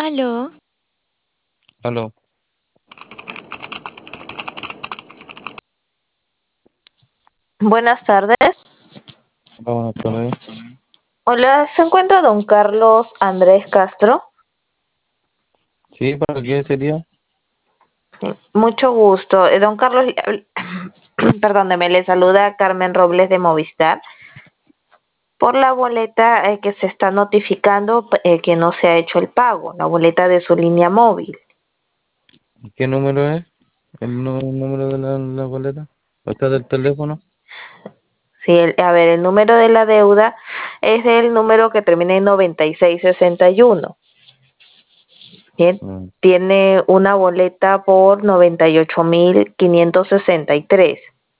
Aló, Aló, Buenas tardes. hola, buenas tardes. Hola, ¿se encuentra don Carlos Andrés Castro? Sí, ¿para qué sería? Sí, mucho gusto. Don Carlos, perdóneme, le saluda Carmen Robles de Movistar. Por la boleta que se está notificando que no se ha hecho el pago, la boleta de su línea móvil. ¿Qué número es? ¿El número de la boleta? ¿O está del teléfono? Sí, a ver, el número de la deuda es el número que termina en 9661. Bien, Mm, tiene una boleta por 98.563.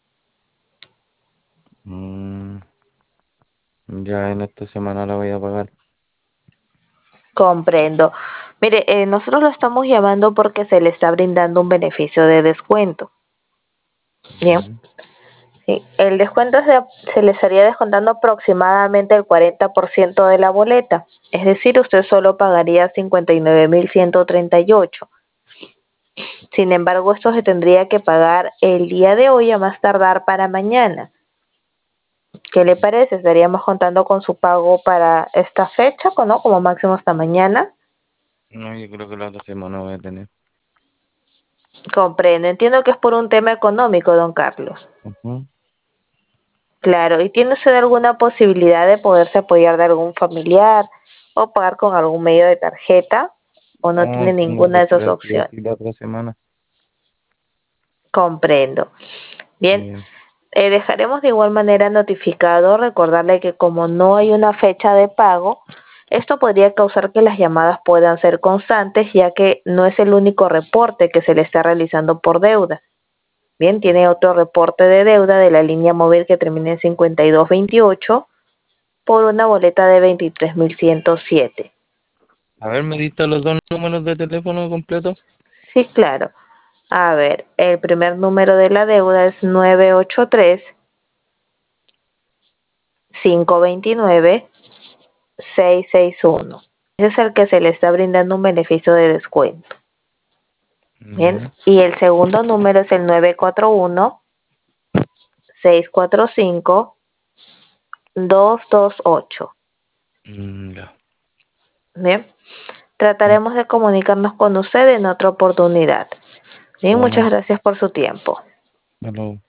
mm, ya en esta semana la voy a pagar. Comprendo. Mire, nosotros lo estamos llamando porque se le está brindando un beneficio de descuento. Bien, Mm, sí. El descuento se le estaría descontando aproximadamente el 40% de la boleta. Es decir, usted solo pagaría 59.138. Sin embargo, esto se tendría que pagar el día de hoy a más tardar para mañana. ¿Qué le parece? Estaríamos contando con su pago para esta fecha, ¿no? Como máximo hasta mañana. No, yo creo que la otra semana voy a tener. Comprendo. Entiendo que es por un tema económico, don Carlos. Ujú. Claro. ¿Y tiene usted alguna posibilidad de poderse apoyar de algún familiar o pagar con algún medio de tarjeta? ¿O no tiene No, tengo ninguna que de esas esperar sí o opciones? sí la otra semana. Comprendo. Bien. Sí. Dejaremos de igual manera notificado, recordarle que como no hay una fecha de pago, esto podría causar que las llamadas puedan ser constantes, ya que no es el único reporte que se le está realizando por deuda. Bien, tiene otro reporte de deuda de la línea móvil que termina en 5228 por una boleta de 23.107. A ver, ¿me diste los dos números de teléfono completo? Sí, claro. A ver, el primer número de la deuda es 983-529-661. Ese es el que se le está brindando un beneficio de descuento. Bien, Ya. y el segundo número es el 941-645-228. Ya. Bien, Mm, trataremos de comunicarnos con usted en otra oportunidad. Bien, muchas bueno, gracias por su tiempo. hasta luego.